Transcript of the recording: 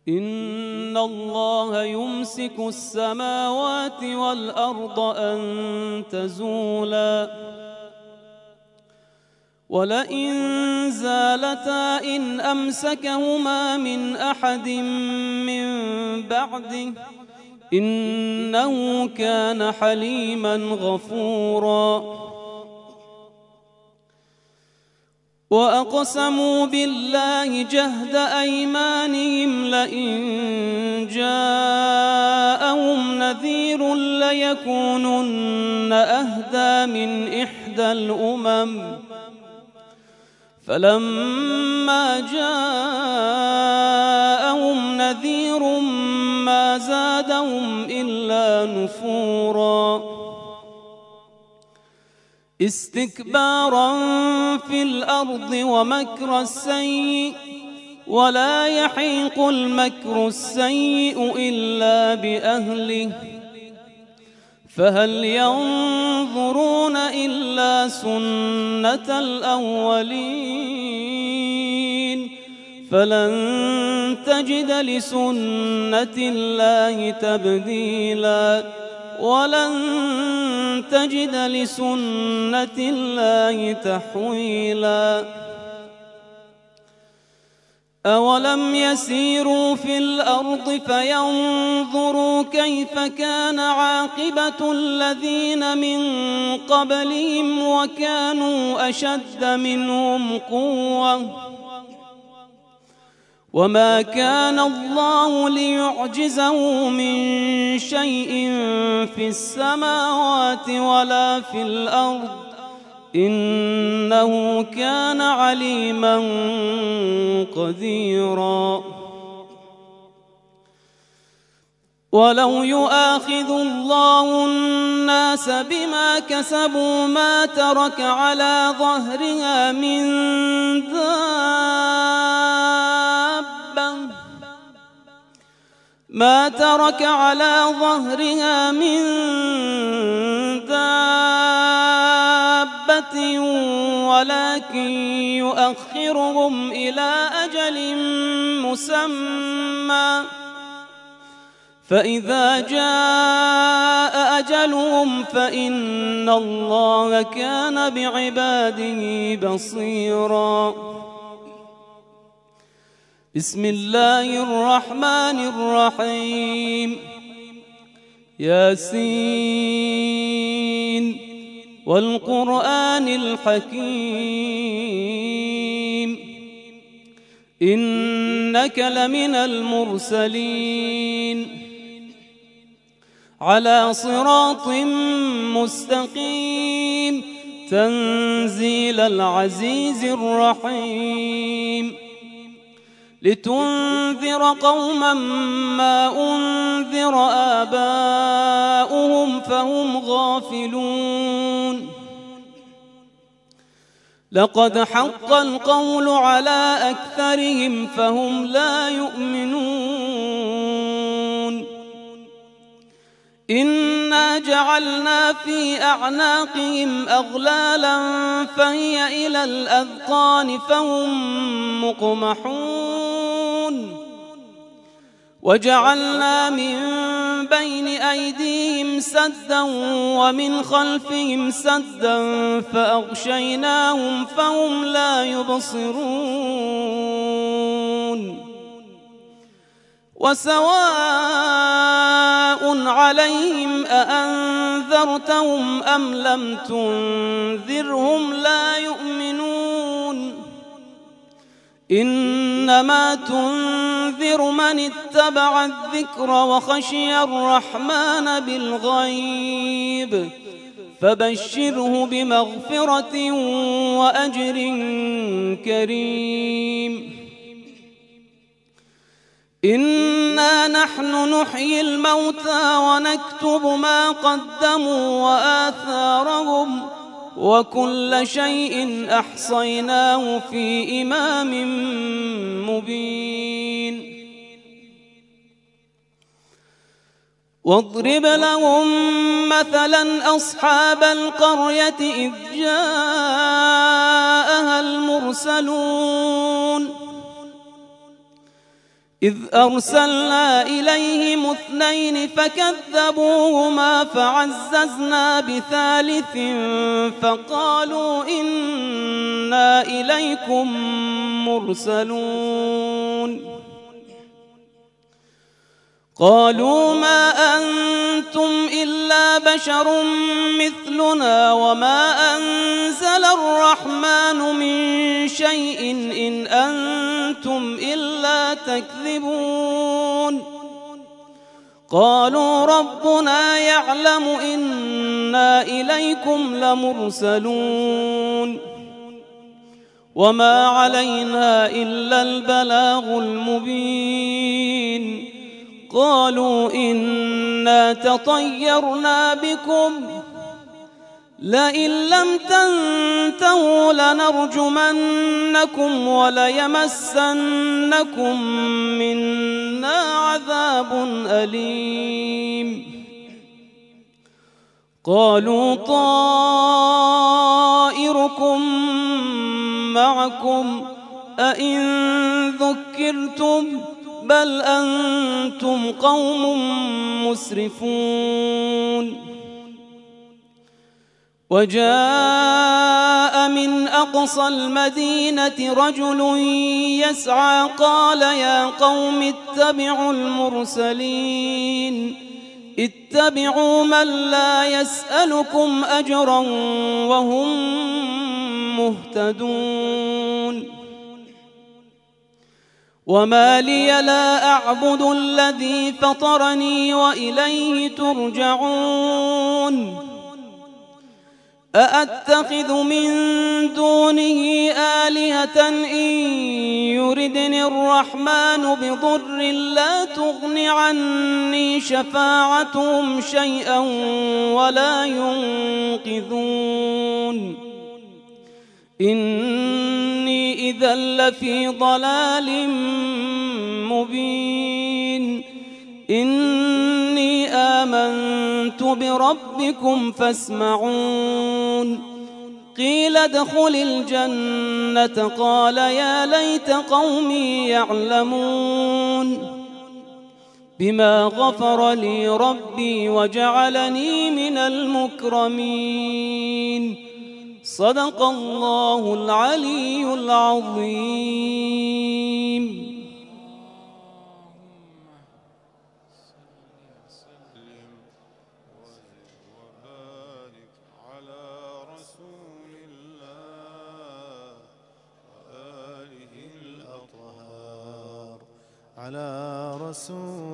إن الله يمسك السماوات والأرض أن تزولا ولئن زالتا إن أمسكهما من أحد من بعده إنه كان حليما غفورا وأقسموا بالله جهد أيمانهم لئن جاءهم نذير ليكونن أهدى من إحدى الأمم فلما جاءهم نذير ما زادهم إلا نفورا استكبارا في الأرض ومكر السيء ولا يحيق المكر السيء إلا بأهله فهل ينظرون إلا سنة الأولين فلن تجد لسنة الله تبديلا ولن تجد لسنة الله تحويلا أولم يسيروا في الأرض فينظروا كيف كان عاقبة الذين من قبلهم وكانوا أشد منهم قوة وما كان الله ليعجزه من شيء في السماوات ولا في الأرض إنه كان عليما قديرا ولو يؤاخذ الله الناس بما كسبوا ما ترك على ظهرها من دابة ولكن يؤخرهم إلى أجل مسمى فإذا جاء أجلهم فإن الله كان بعباده بصيرا بسم الله الرحمن الرحيم ياسين والقرآن الحكيم إنك لمن المرسلين على صراط مستقيم تنزيل العزيز الرحيم لتنذر قوما ما أنذر آباؤهم فهم غافلون لقد حق القول على أكثرهم فهم لا يؤمنون إنا جعلنا في أعناقهم أغلالا فهي إلى الأذقان فهم مقمحون وجعلنا من بين أيديهم سدا ومن خلفهم سدا فأغشيناهم فهم لا يبصرون وسواء عليهم أأنذرتهم أم لم تنذرهم لا يؤمنون إنما تنذر من اتبع الذكر وخشي الرحمن بالغيب فبشره بمغفرة وأجر كريم إنا نحن نحيي الموتى ونكتب ما قدموا وآثارهم وكل شيء أحصيناه في إمام مبين واضرب لهم مثلا أصحاب القرية إذ جاءها المرسلون إذ أرسلنا إليهم 2 فكذبوهما فعززنا بثالث فقالوا إنا إليكم مرسلون قالوا ما أنتم إلا بشر مثلنا وما أنزل الرحمن من شيء إن أنتم إلا تكذبون قالوا ربنا يعلم إنا إليكم لمرسلون وما علينا إلا البلاغ المبين قالوا إنا تطيرنا بكم لئن لم تنتهوا لنرجمنكم وليمسنكم منا عذاب أليم قالوا طائركم معكم أئن ذكرتم بل أنتم قوم مسرفون وجاء من أقصى المدينة رجل يسعى قال يا قوم اتبعوا المرسلين اتبعوا من لا يسألكم أجرا وهم مهتدون وما لي لا أعبد الذي فطرني وإليه ترجعون أأتخذ من دونه آلهة إن يردني الرحمن بضر لا تغن عني شفاعتهم شيئا ولا ينقذون إني إذا لفي ضلال مبين إني آمنت بربكم فاسمعون قيل ادخل الجنة قال يا ليت قومي يعلمون بما غفر لي ربي وجعلني من المكرمين صدق الله العلي العظيم على رسول